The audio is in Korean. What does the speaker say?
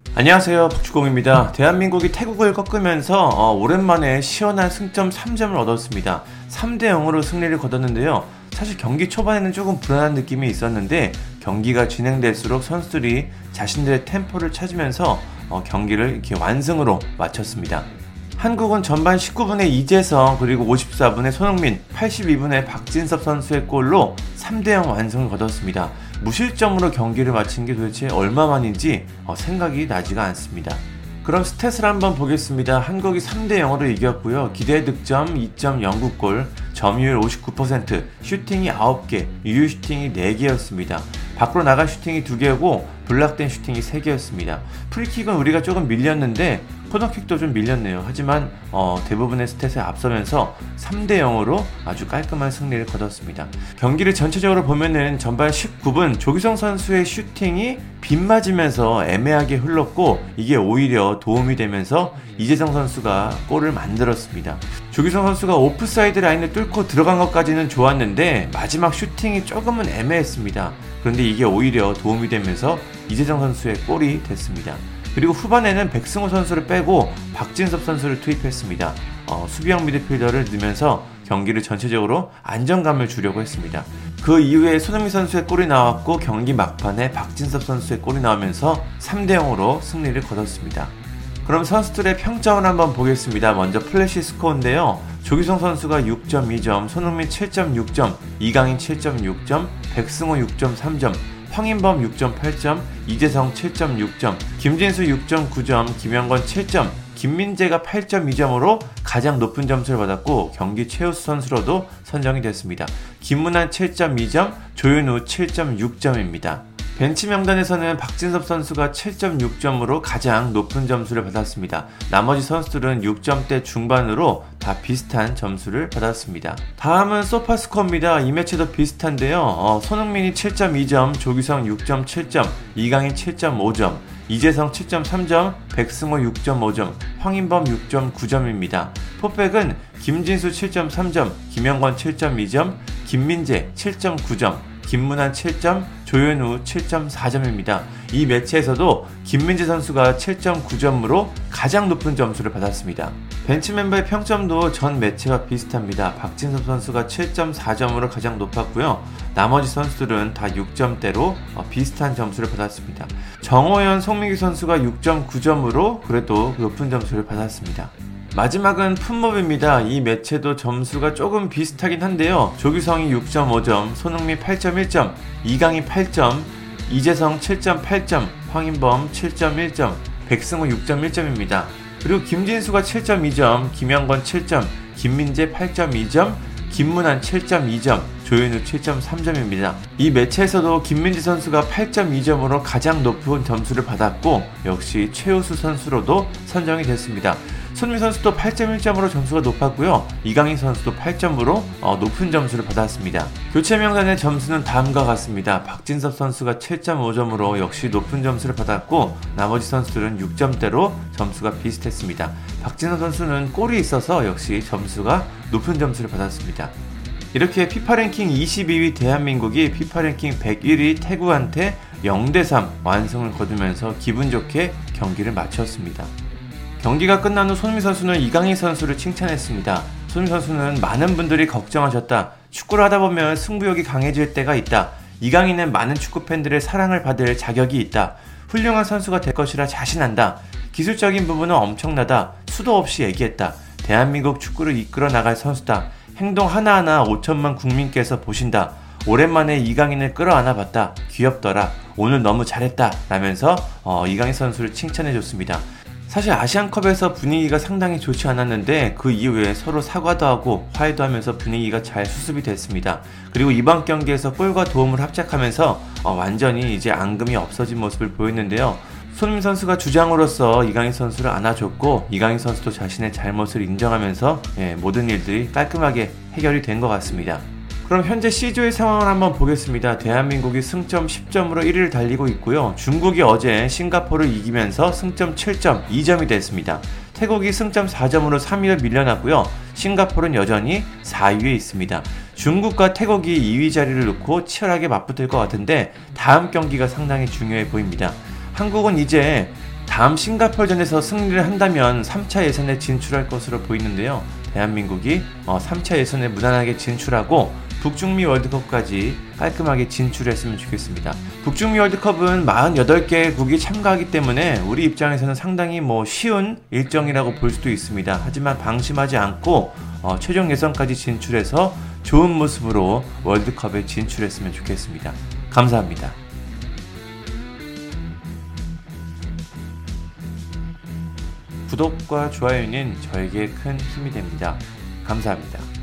안녕하세요, 박주공입니다. 대한민국이 태국을 꺾으면서 오랜만에 시원한 승점 3점을 얻었습니다. 3대 0으로 승리를 거뒀는데요. 사실 경기 초반에는 조금 불안한 느낌이 있었는데 경기가 진행될수록 선수들이 자신들의 템포를 찾으면서 경기를 이렇게 완승으로 마쳤습니다. 한국은 전반 19분에 이재성, 그리고 54분에 손흥민, 82분에 박진섭 선수의 골로 3대 0 완승을 거뒀습니다. 무실점으로 경기를 마친 게 도대체 얼마만인지 생각이 나지가 않습니다. 그럼 스탯을 한번 보겠습니다. 한국이 3대 0으로 이겼고요. 기대 득점 2.09골, 점유율 59%, 슈팅이 9개, 유효 슈팅이 4개였습니다. 밖으로 나간 슈팅이 2개고 블락된 슈팅이 3개였습니다. 프리킥은 우리가 조금 밀렸는데 코너킥도 좀 밀렸네요. 하지만 대부분의 스탯에 앞서면서 3대 0으로 아주 깔끔한 승리를 거뒀습니다. 경기를 전체적으로 보면은 전반 19분 조규성 선수의 슈팅이 빗맞으면서 애매하게 흘렀고 이게 오히려 도움이 되면서 이재성 선수가 골을 만들었습니다. 조규성 선수가 오프사이드 라인을 뚫고 들어간 것까지는 좋았는데 마지막 슈팅이 조금은 애매했습니다. 그런데 이게 오히려 도움이 되면서 이재성 선수의 골이 됐습니다. 그리고 후반에는 백승호 선수를 빼고 박진섭 선수를 투입했습니다. 수비형 미드필더를 넣으면서 경기를 전체적으로 안정감을 주려고 했습니다. 그 이후에 손흥민 선수의 골이 나왔고 경기 막판에 박진섭 선수의 골이 나오면서 3대 0으로 승리를 거뒀습니다. 그럼 선수들의 평점을 한번 보겠습니다. 먼저 플래시 스코어인데요. 조규성 선수가 6.2점, 손흥민 7.6점, 이강인 7.6점, 백승호 6.3점, 황인범 6.8점, 이재성 7.6점, 김진수 6.9점, 김영건 7점, 김민재가 8.2점으로 가장 높은 점수를 받았고 경기 최우수 선수로도 선정이 됐습니다. 김문환 7.2점, 조윤우 7.6점입니다. 벤치 명단에서는 박진섭 선수가 7.6점으로 가장 높은 점수를 받았습니다. 나머지 선수들은 6점대 중반으로 다 비슷한 점수를 받았습니다. 다음은 소파스코어입니다. 이 매체도 비슷한데요. 손흥민이 7.2점, 조규성 6.7점, 이강인 7.5점, 이재성 7.3점, 백승호 6.5점, 황인범 6.9점입니다. 포백은 김진수 7.3점, 김영건 7.2점, 김민재 7.9점, 김문환 7점, 조현우 7.4점입니다. 이 매치에서도 김민재 선수가 7.9점으로 가장 높은 점수를 받았습니다. 벤치 멤버의 평점도 전 매치와 비슷합니다. 박진섭 선수가 7.4점으로 가장 높았고요. 나머지 선수들은 다 6점대로 비슷한 점수를 받았습니다. 정호연, 송민규 선수가 6.9점으로 그래도 높은 점수를 받았습니다. 마지막은 풋몹입니다. 이 매체도 점수가 조금 비슷하긴 한데요. 조규성이 6.5점, 손흥민 8.1점, 이강인 8점, 이재성 7.8점, 황인범 7.1점, 백승호 6.1점입니다. 그리고 김진수가 7.2점, 김영건 7점, 김민재 8.2점, 김문환 7.2점, 조윤우 7.3점입니다. 이 매체에서도 김민재 선수가 8.2점으로 가장 높은 점수를 받았고 역시 최우수 선수로도 선정이 됐습니다. 손흥민 선수도 8.1점으로 점수가 높았고요. 이강인 선수도 8점으로 높은 점수를 받았습니다. 교체 명단의 점수는 다음과 같습니다. 박진섭 선수가 7.5점으로 역시 높은 점수를 받았고 나머지 선수들은 6점대로 점수가 비슷했습니다. 박진섭 선수는 골이 있어서 역시 점수가 높은 점수를 받았습니다. 이렇게 FIFA 랭킹 22위 대한민국이 FIFA 랭킹 101위 태국한테 0대3 완승을 거두면서 기분 좋게 경기를 마쳤습니다. 경기가 끝난 후 손흥민 선수는 이강인 선수를 칭찬했습니다. 손흥민 선수는 많은 분들이 걱정하셨다. 축구를 하다 보면 승부욕이 강해질 때가 있다. 이강인은 많은 축구 팬들의 사랑을 받을 자격이 있다. 훌륭한 선수가 될 것이라 자신한다. 기술적인 부분은 엄청나다. 수도 없이 얘기했다. 대한민국 축구를 이끌어 나갈 선수다. 행동 하나하나 5천만 국민께서 보신다. 오랜만에 이강인을 끌어안아 봤다. 귀엽더라. 오늘 너무 잘했다. 라면서 이강인 선수를 칭찬해줬습니다. 사실 아시안컵에서 분위기가 상당히 좋지 않았는데 그 이후에 서로 사과도 하고 화해도 하면서 분위기가 잘 수습이 됐습니다. 그리고 이번 경기에서 골과 도움을 합작하면서 완전히 이제 앙금이 없어진 모습을 보였는데요. 손흥민 선수가 주장으로서 이강인 선수를 안아줬고 이강인 선수도 자신의 잘못을 인정하면서 모든 일들이 깔끔하게 해결이 된 것 같습니다. 그럼 현재 C조의 상황을 한번 보겠습니다. 대한민국이 승점 10점으로 1위를 달리고 있고요. 중국이 어제 싱가포르를 이기면서 승점 7점 2점이 됐습니다. 태국이 승점 4점으로 3위를 밀려났고요. 싱가포르는 여전히 4위에 있습니다. 중국과 태국이 2위 자리를 놓고 치열하게 맞붙을 것 같은데 다음 경기가 상당히 중요해 보입니다. 한국은 이제 다음 싱가포르전에서 승리를 한다면 3차 예선에 진출할 것으로 보이는데요. 대한민국이 3차 예선에 무난하게 진출하고 북중미 월드컵까지 깔끔하게 진출했으면 좋겠습니다. 북중미 월드컵은 48개국이 참가하기 때문에 우리 입장에서는 상당히 쉬운 일정이라고 볼 수도 있습니다. 하지만 방심하지 않고 최종 예선까지 진출해서 좋은 모습으로 월드컵에 진출했으면 좋겠습니다. 감사합니다. 구독과 좋아요는 저에게 큰 힘이 됩니다. 감사합니다.